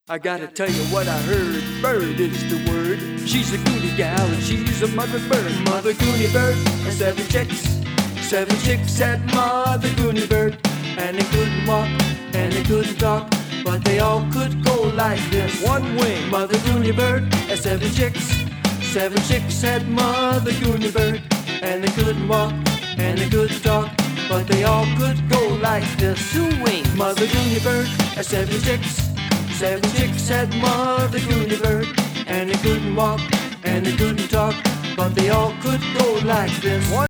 I gotta tell you what I heard. Bird is the word. She's a goonie gal and she's a mother bird. Mother goonie bird and 7 chicks. 7 chicks had Mother goonie bird. And they couldn't walk and they couldn't talk, but they all could go like this. One wing. Mother goonie bird and 7 chicks. 7 chicks had Mother goonie bird. And they couldn't walk and they couldn't talk, but they all could go like this. 2 wings. Mother goonie bird and 7 chicks. 7 chicks had Mother goonie bird. And they couldn't walk and they couldn't talk, but they all could go like this.